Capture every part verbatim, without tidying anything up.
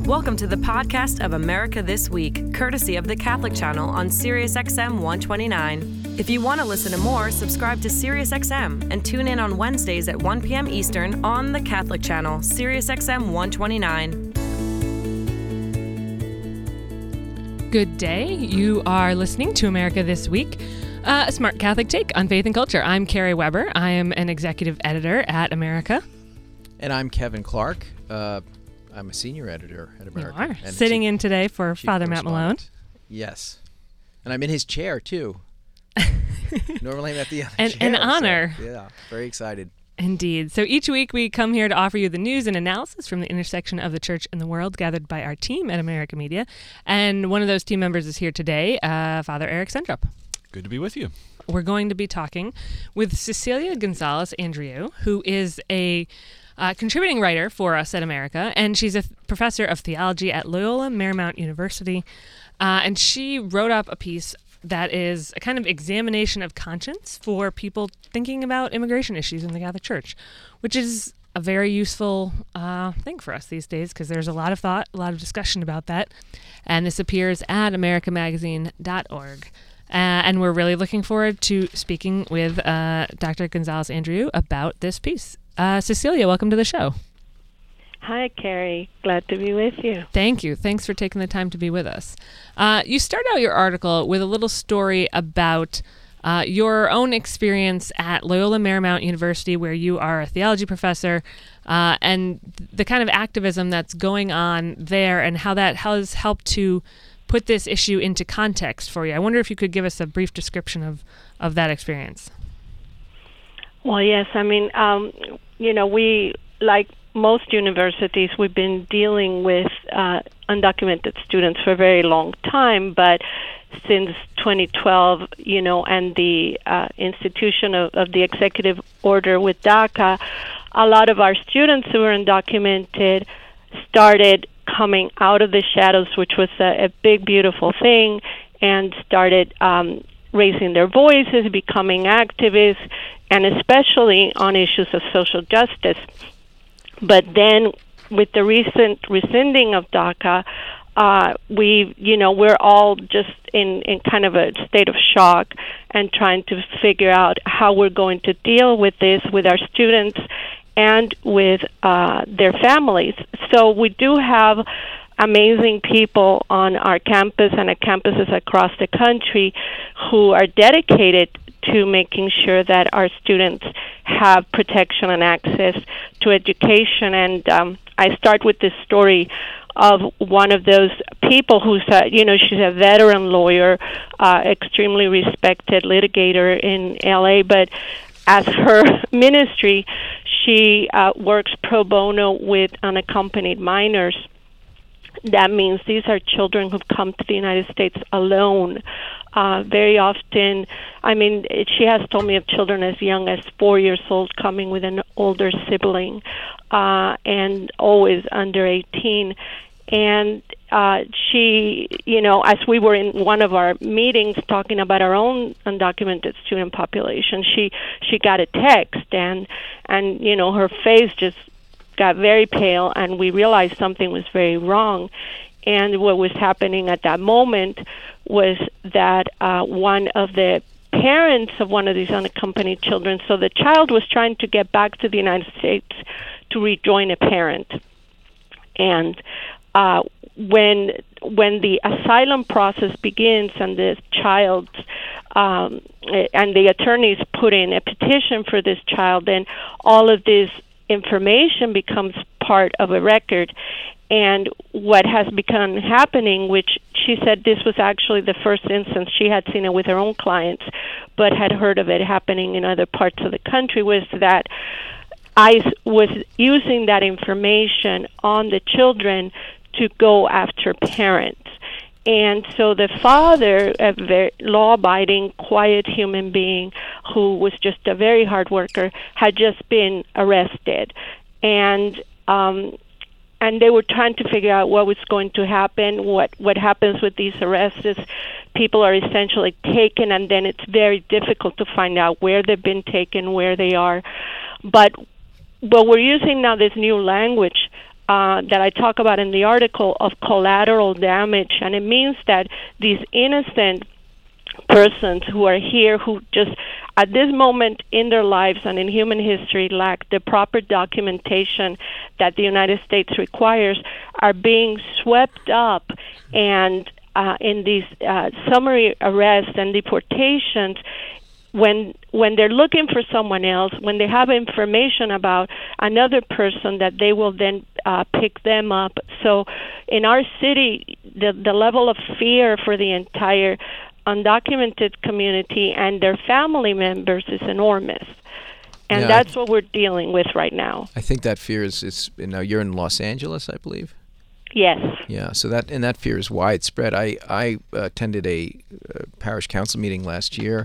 Welcome to the podcast of America This Week, courtesy of the Catholic Channel on Sirius X M one twenty-nine. If you want to listen to more, subscribe to Sirius X M and tune in on Wednesdays at one p.m. Eastern on the Catholic Channel, Sirius X M one twenty-nine. Good day. You are listening to America This Week, uh, a smart Catholic take on faith and culture. I'm Carrie Weber. I am an executive editor at America. And I'm Kevin Clark. Uh, I'm a senior editor at America. You are. And Sitting chief, in today for Father Matt Malone. Yes. And I'm in his chair, too. Normally I'm at the other an, chair. An honor. So, yeah, very excited. Indeed. So each week we come here to offer you the news and analysis from the intersection of the church and the world gathered by our team at America Media. And one of those team members is here today, uh, Father Eric Sendrup. Good to be with you. We're going to be talking with Cecilia Gonzalez Andreu, who is a uh, contributing writer for us at America, and she's a th- professor of theology at Loyola Marymount University. Uh, and she wrote up a piece that is a kind of examination of conscience for people thinking about immigration issues in the Catholic Church, which is a very useful uh, thing for us these days because there's a lot of thought, a lot of discussion about that. And this appears at america magazine dot org. Uh, and we're really looking forward to speaking with uh, Doctor Gonzalez Andreu about this piece. Uh, Cecilia, welcome to the show. Hi, Carrie. Glad to be with you. Thank you. Thanks for taking the time to be with us. Uh, you start out your article with a little story about uh, your own experience at Loyola Marymount University, where you are a theology professor, uh, and the kind of activism that's going on there and how that has helped to put this issue into context for you. I wonder if you could give us a brief description of, of that experience. Well, yes. I mean, um, you know, we, like most universities, we've been dealing with uh, undocumented students for a very long time, but since twenty twelve, you know, and the uh, institution of, of the executive order with DACA, a lot of our students who were undocumented started coming out of the shadows, which was a, a big, beautiful thing, and started um, raising their voices, becoming activists, and especially on issues of social justice. But then with the recent rescinding of DACA, uh, we, you know, we're all just in, in kind of a state of shock and trying to figure out how we're going to deal with this with our students and with uh, their families. So we do have amazing people on our campus and at campuses across the country who are dedicated to making sure that our students have protection and access to education. And um, I start with this story of one of those people who's, a, you know, she's a veteran lawyer, uh, extremely respected litigator in L A, but as her ministry, she uh, works pro bono with unaccompanied minors. That means these are children who've come to the United States alone. Uh, very often, I mean, it, she has told me of children as young as four years old coming with an older sibling, uh, and always under eighteen. And uh, she, you know, as we were in one of our meetings talking about our own undocumented student population, she she got a text, and and you know, her face just got very pale, and we realized something was very wrong. And what was happening at that moment was that uh, one of the parents of one of these unaccompanied children, so the child was trying to get back to the United States to rejoin a parent. And uh, when when the asylum process begins and the child um, and the attorneys put in a petition for this child, then all of this information becomes part of a record. And what has begun happening, which she said this was actually the first instance she had seen it with her own clients, but had heard of it happening in other parts of the country, was that ICE was using that information on the children to go after parents. And so the father, a very law-abiding, quiet human being who was just a very hard worker, had just been arrested. And um, and they were trying to figure out what was going to happen. What what happens with these arrests is people are essentially taken, and then it's very difficult to find out where they've been taken, where they are. But but we're using now this new language uh, that I talk about in the article of collateral damage, and it means that these innocent persons who are here who just at this moment in their lives and in human history lack the proper documentation that the United States requires are being swept up and uh, in these uh, summary arrests and deportations when when they're looking for someone else, when they have information about another person, that they will then uh, pick them up. So in our city, the the level of fear for the entire undocumented community and their family members is enormous. And yeah, that's th- what we're dealing with right now. I think that fear is, is you know, you're in Los Angeles, I believe. Yes. Yeah, so that and that fear is widespread. I, I attended a, a parish council meeting last year,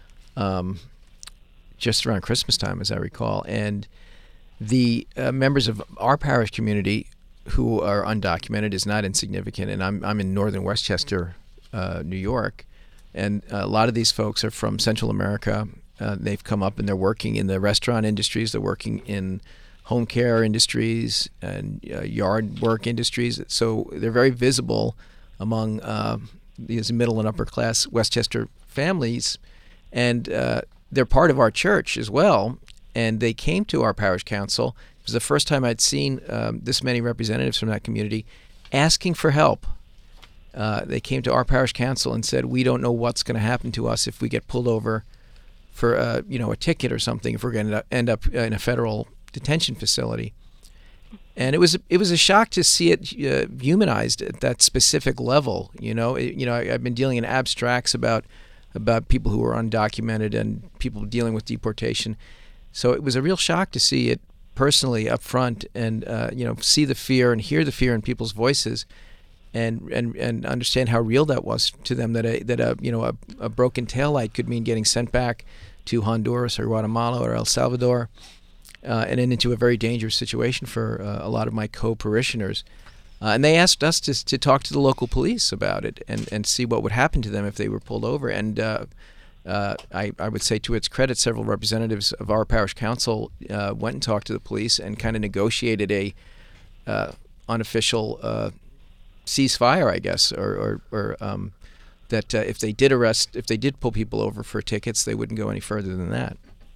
um, just around Christmas time, as I recall, and the uh, members of our parish community who are undocumented is not insignificant, and I'm I'm in northern Westchester, uh, New York, and a lot of these folks are from Central America. Uh, they've come up and they're working in the restaurant industries, they're working in home care industries and uh, yard work industries. So they're very visible among uh, these middle and upper class Westchester families, and uh, they're part of our church as well. And they came to our parish council. It was the first time I'd seen um, this many representatives from that community asking for help. Uh, they came to our parish council and said, "We don't know what's going to happen to us if we get pulled over for uh, you know a ticket or something, if we're going to end up in a federal detention facility." And it was it was a shock to see it uh, humanized at that specific level. You know, it, you know, I, I've been dealing in abstracts about about people who are undocumented and people dealing with deportation. So it was a real shock to see it personally up front, and uh, you know, see the fear and hear the fear in people's voices, and and and understand how real that was to them. That a that a you know a, a broken taillight could mean getting sent back to Honduras or Guatemala or El Salvador. Uh, and then into a very dangerous situation for uh, a lot of my co-parishioners. Uh, and they asked us to to talk to the local police about it and, and see what would happen to them if they were pulled over. And uh, uh, I, I would say to its credit, several representatives of our parish council uh, went and talked to the police and kind of negotiated a uh, unofficial uh, ceasefire, I guess, or, or, or um, that uh, if they did arrest, if they did pull people over for tickets, they wouldn't go any further than that.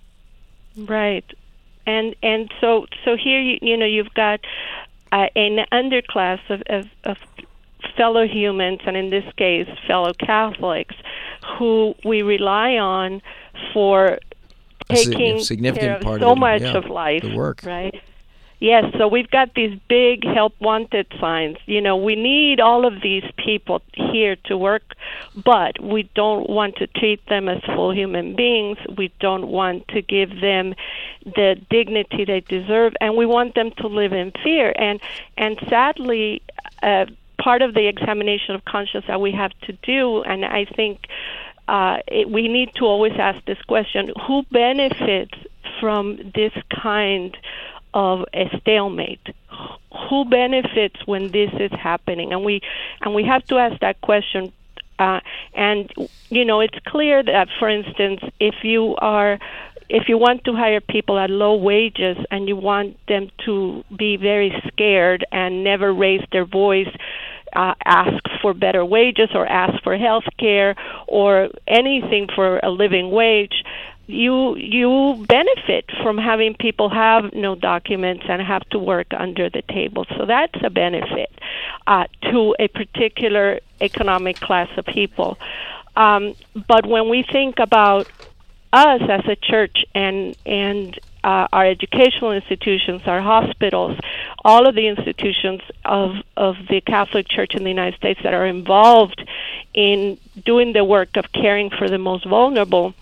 Right. And and so so here you you know you've got uh, an underclass of, of, of fellow humans, and in this case fellow Catholics, who we rely on for taking a significant care of part so of the, much yeah, of life, the work. Right? Yes, so we've got these big help wanted signs. You know, we need all of these people here to work, but we don't want to treat them as full human beings. We don't want to give them the dignity they deserve, and we want them to live in fear. And and sadly, uh, part of the examination of conscience that we have to do, and I think uh, it, we need to always ask this question: who benefits from this kind of a stalemate? Who benefits when this is happening? And we and we have to ask that question. Uh, and you know, it's clear that, for instance, if you are if you want to hire people at low wages and you want them to be very scared and never raise their voice, uh, ask for better wages or ask for health care or anything for a living wage, you you benefit from having people have no documents and have to work under the table. So that's a benefit uh, to a particular economic class of people. Um, but when we think about us as a church and and uh, our educational institutions, our hospitals, all of the institutions of, of the Catholic Church in the United States that are involved in doing the work of caring for the most vulnerable,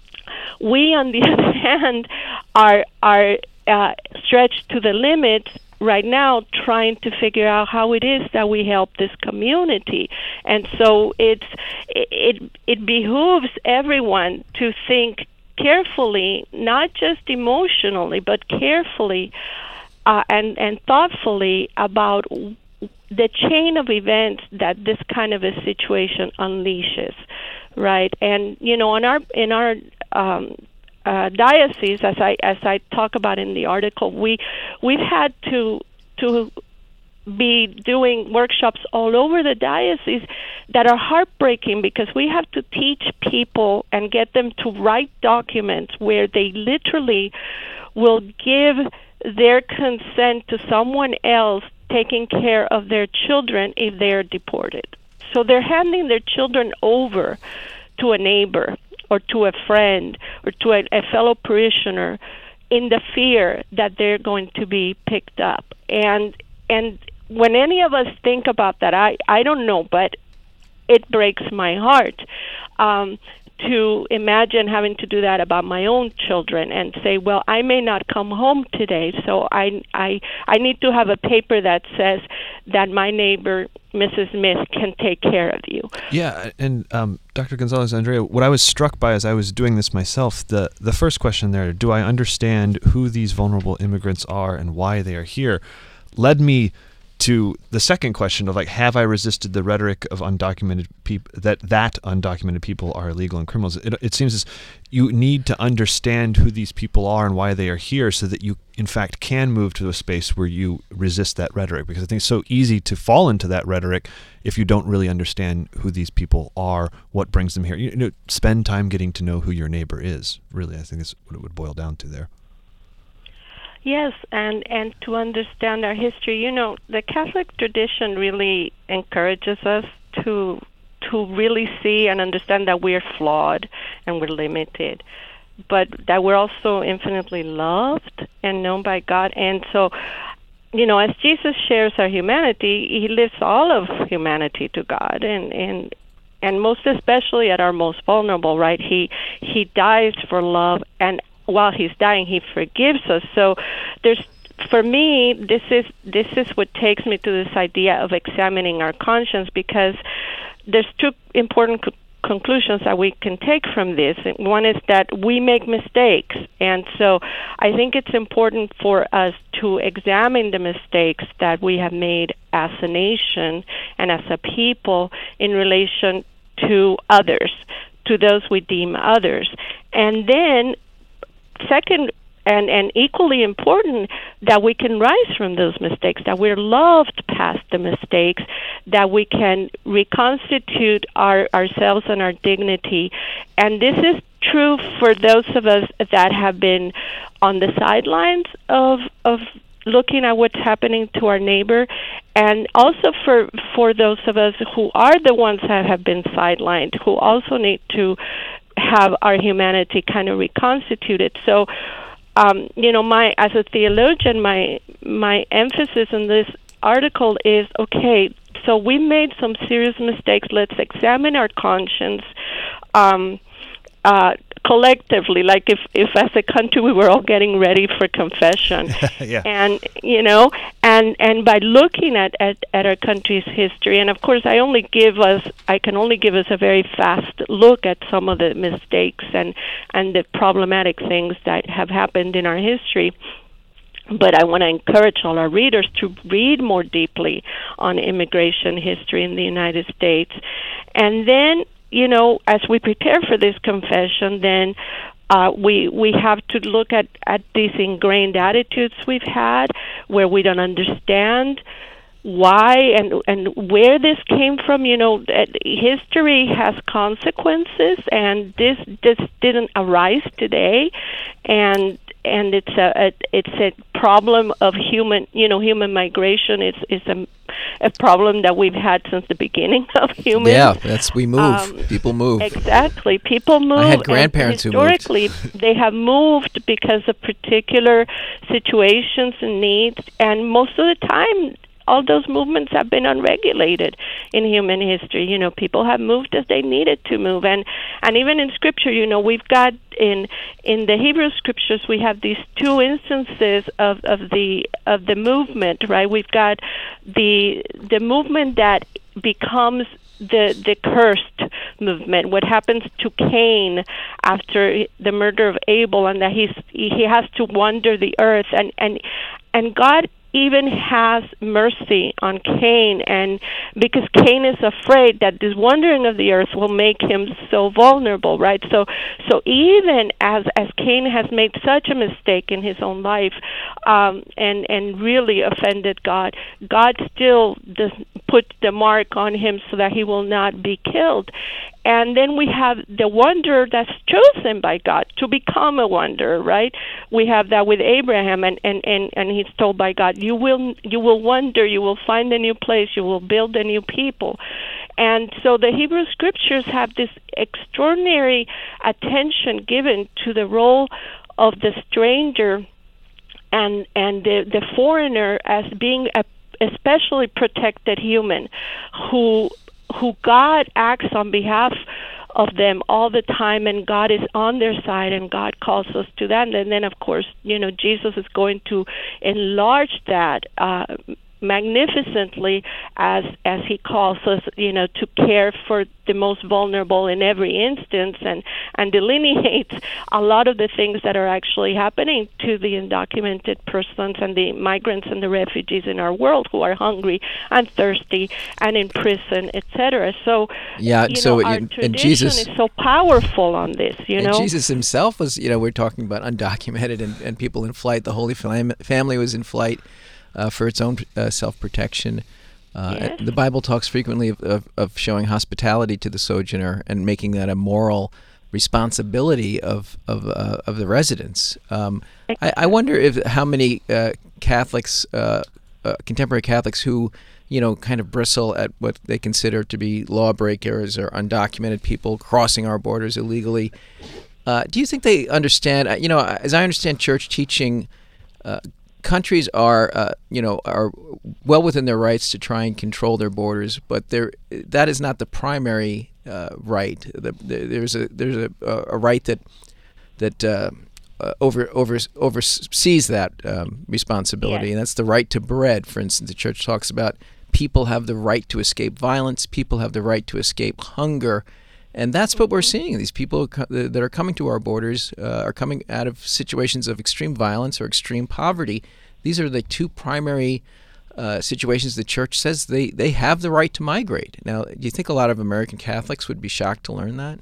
we, on the other hand, are are uh, stretched to the limit right now, trying to figure out how it is that we help this community. And so it's it it behooves everyone to think carefully, not just emotionally, but carefully uh, and and thoughtfully about the chain of events that this kind of a situation unleashes, right? And you know, in our in our um, uh, diocese, as I as I talk about in the article, we we've had to to be doing workshops all over the diocese that are heartbreaking, because we have to teach people and get them to write documents where they literally will give their consent to someone else taking care of their children if they are deported. So they're handing their children over to a neighbor or to a friend or to a, a fellow parishioner in the fear that they're going to be picked up. And and when any of us think about that, I, I don't know, but it breaks my heart um, to imagine having to do that about my own children and say, well, I may not come home today, so I, I, I need to have a paper that says that my neighbor, Missus Smith, can take care of you. Yeah, and um, Doctor Gonzalez-Andrea, what I was struck by as I was doing this myself, the, the first question there, do I understand who these vulnerable immigrants are and why they are here, led me to the second question of, like, have I resisted the rhetoric of undocumented people, that that undocumented people are illegal and criminals? It, it seems as you need to understand who these people are and why they are here so that you, in fact, can move to a space where you resist that rhetoric, because I think it's so easy to fall into that rhetoric if you don't really understand who these people are, what brings them here. You know, spend time getting to know who your neighbor is, really. I think that's what it would boil down to there. Yes, and, and to understand our history. You know, the Catholic tradition really encourages us to to really see and understand that we're flawed and we're limited, but that we're also infinitely loved and known by God. And so, you know, as Jesus shares our humanity, he lifts all of humanity to God, and, and and most especially at our most vulnerable, right? He he dies for love, and while he's dying, he forgives us. So there's, for me, this is this is what takes me to this idea of examining our conscience, because there's two important co- conclusions that we can take from this. One is that we make mistakes, and so I think it's important for us to examine the mistakes that we have made as a nation and as a people in relation to others, to those we deem others. And then second, and, and equally important, that we can rise from those mistakes, that we're loved past the mistakes, that we can reconstitute our ourselves and our dignity. And this is true for those of us that have been on the sidelines of of looking at what's happening to our neighbor, and also for for those of us who are the ones that have been sidelined, who also need to have our humanity kind of reconstituted. So, um, you know, my as a theologian, my my emphasis in this article is, okay, so we made some serious mistakes. Let's examine our conscience um, uh, collectively, like if, if as a country we were all getting ready for confession. Yeah. And, you know, and, and by looking at, at, at our country's history, and of course I only give us, I can only give us a very fast look at some of the mistakes and, and the problematic things that have happened in our history. But I want to encourage all our readers to read more deeply on immigration history in the United States. And then, you know, as we prepare for this confession, then uh, we we have to look at, at these ingrained attitudes we've had, where we don't understand why and and where this came from. You know, history has consequences, and this this didn't arise today, and and it's a, a it's a problem of human, you know, human migration. It's is a a problem that we've had since the beginning of humans. Yeah, that's we move. Um, People move. Exactly, people move. I had grandparents and who moved. historically, they have moved because of particular situations and needs, and most of the time, all those movements have been unregulated in human history. You know, people have moved as they needed to move, and and even in Scripture, you know, we've got in in the Hebrew Scriptures we have these two instances of, of the of the movement, right? We've got the the movement that becomes the the cursed movement. What happens to Cain after the murder of Abel, and that he's he has to wander the earth, and and and God even has mercy on Cain, and because Cain is afraid that this wandering of the earth will make him so vulnerable, right? So, so even as as Cain has made such a mistake in his own life, um, and and really offended God, God still does put the mark on him so that he will not be killed. And then we have the wanderer that's chosen by God to become a wanderer, right? We have that with Abraham, and, and, and, and he's told by God, you will you will wander, you will find a new place, you will build a new people. And so the Hebrew Scriptures have this extraordinary attention given to the role of the stranger and and the, the foreigner as being a especially protected human who who God acts on behalf of them all the time, and God is on their side, and God calls us to that. And then, of course, you know, Jesus is going to enlarge that uh, magnificently as as he calls us, you know, to care for the most vulnerable in every instance, and and delineates a lot of the things that are actually happening to the undocumented persons and the migrants and the refugees in our world who are hungry and thirsty and in prison, et cetera. So yeah, you so know, our and, tradition and Jesus is so powerful on this. You and know, Jesus himself was, you know, we're talking about undocumented and, and people in flight. The Holy Fam- Family was in flight. Uh, for its own uh, self-protection. Uh, yes. The Bible talks frequently of, of, of showing hospitality to the sojourner and making that a moral responsibility of of, uh, of the residents. Um, I, I wonder if how many uh, Catholics, uh, uh, contemporary Catholics, who you know kind of bristle at what they consider to be lawbreakers or undocumented people crossing our borders illegally. Uh, do you think they understand? Uh, you know, as I understand church teaching. Uh, Countries are, uh, you know, are well within their rights to try and control their borders, but there that is not the primary uh, right. The, the, there's a there's a, a right that that uh, uh, over over oversees that um, responsibility, yes. and that's the right to bread. For instance, the church talks about people have the right to escape violence, people have the right to escape hunger. And that's what we're seeing. These people that are coming to our borders uh, are coming out of situations of extreme violence or extreme poverty. These are the two primary uh, situations the church says they, they have the right to migrate. Now, do you think a lot of American Catholics would be shocked to learn that?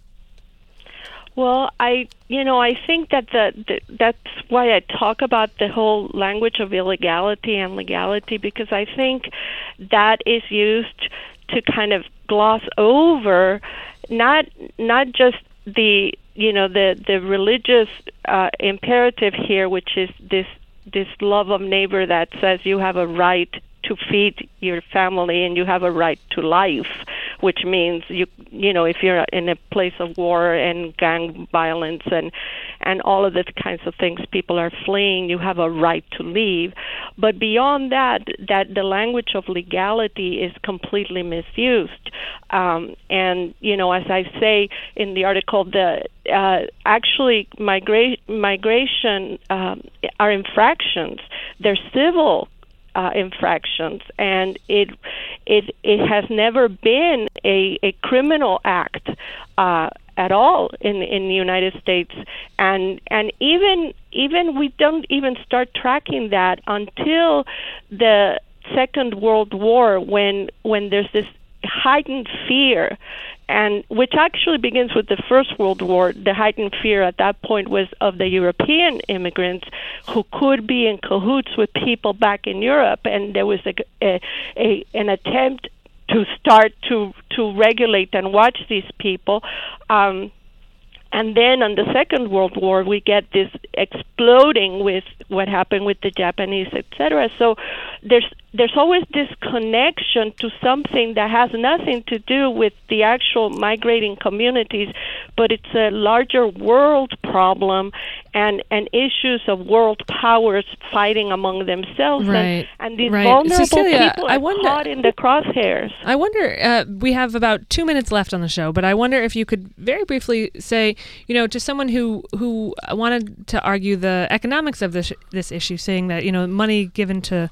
Well, I, you know, I think that the, the that's why I talk about the whole language of illegality and legality, because I think that is used to kind of gloss over not not just the you know the the religious uh, imperative here, which is this this love of neighbor that says you have a right to feed your family and you have a right to life, which means you you know if you're in a place of war and gang violence and and all of the kinds of things people are fleeing, you have a right to leave. But beyond that, that the language of legality is completely misused. Um, and you know, as I say in the article, the uh, actually migra- migration um, are infractions. They're civil Uh, infractions, and it it it has never been a, a criminal act uh, at all in in the United States, and and even even we don't even start tracking that until the Second World War, when when there's this heightened fear, and which actually begins with the First World War. The heightened fear at that point was of the European immigrants who could be in cahoots with people back in Europe, and there was a, a, a an attempt to start to to regulate and watch these people. Um, And then on the Second World War, we get this exploding with what happened with the Japanese, et cetera. So there's there's always this connection to something that has nothing to do with the actual migrating communities, but it's a larger world problem and, and issues of world powers fighting among themselves. Right. And, and these right. vulnerable Cecilia, people I are wonder, caught in the crosshairs. I wonder, uh, we have about two minutes left on the show, but I wonder if you could very briefly say, you know, to someone who, who wanted to argue the economics of this this issue, saying that, you know, money given to,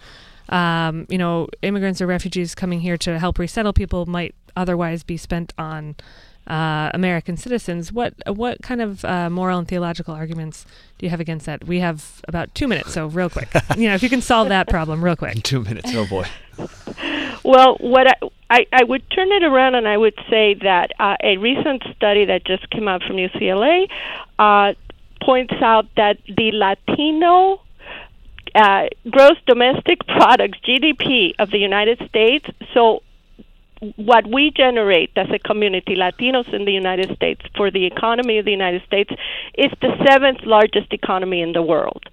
um, you know, immigrants or refugees coming here to help resettle people might otherwise be spent on uh, American citizens. What what kind of uh, moral and theological arguments do you have against that? We have about two minutes, so real quick. You know, if you can solve that problem real quick. Two minutes. Oh boy. Well, what I, I, I would turn it around and I would say that uh, a recent study that just came out from U C L A uh, points out that the Latino uh, gross domestic product, G D P of the United States, so what we generate as a community, Latinos in the United States, for the economy of the United States, is the seventh largest economy in the world.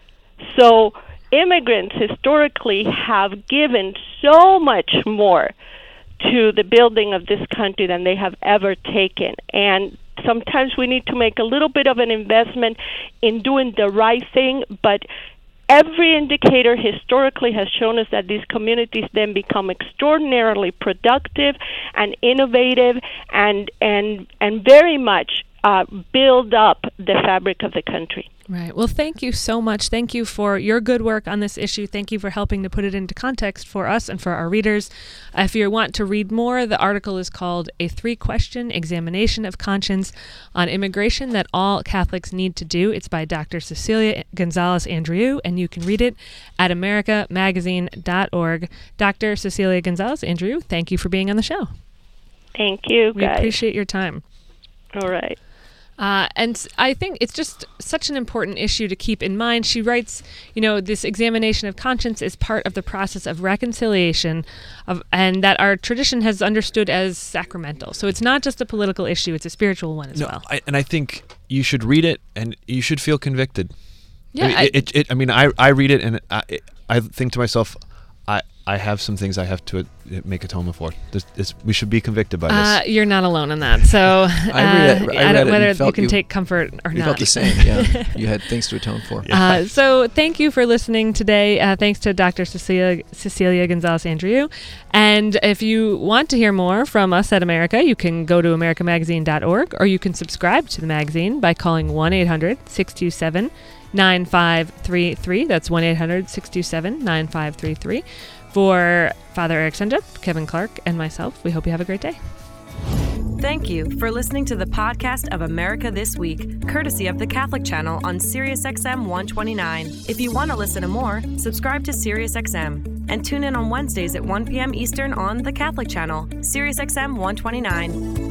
So immigrants historically have given so much more to the building of this country than they have ever taken. And sometimes we need to make a little bit of an investment in doing the right thing, but every indicator historically has shown us that these communities then become extraordinarily productive and innovative and and and very much uh, build up the fabric of the country. Right. Well, thank you so much. Thank you for your good work on this issue. Thank you for helping to put it into context for us and for our readers. Uh, if you want to read more, the article is called A Three-Question Examination of Conscience on Immigration That All Catholics Need to Do. It's by Doctor Cecilia Gonzalez-Andreu, and you can read it at america magazine dot org. Doctor Cecilia Gonzalez-Andreu, thank you for being on the show. Thank you, We guys. appreciate your time. All right. Uh, and I think it's just such an important issue to keep in mind. She writes, you know, this examination of conscience is part of the process of reconciliation, of, and that our tradition has understood as sacramental. So it's not just a political issue, it's a spiritual one as No, well. I, and I think you should read it and you should feel convicted. Yeah, I mean, I- it, it, it, I mean, I, I read it and I, I think to myself, I, I have some things I have to uh, make atonement for. This, this, we should be convicted by Uh, this. you're not alone in that. So uh, I read it- I I read don't- it and whether you felt can you- take comfort or You not. felt the same, yeah. You had things to atone for. Uh, so thank you for listening today. Uh, thanks to Doctor Cecilia, Cecilia Gonzalez-Andreu. And if you want to hear more from us at America, you can go to america magazine dot org, or you can subscribe to the magazine by calling one eight hundred six two seven nine five three three. That's one eight hundred six two seven nine five three three. For Father Eric Senjup, Kevin Clark, and myself, we hope you have a great day. Thank you for listening to the podcast of America This Week, courtesy of the Catholic Channel on Sirius X M one twenty-nine. If you want to listen to more, subscribe to Sirius X M and tune in on Wednesdays at one p.m. Eastern on the Catholic Channel, Sirius X M one twenty-nine.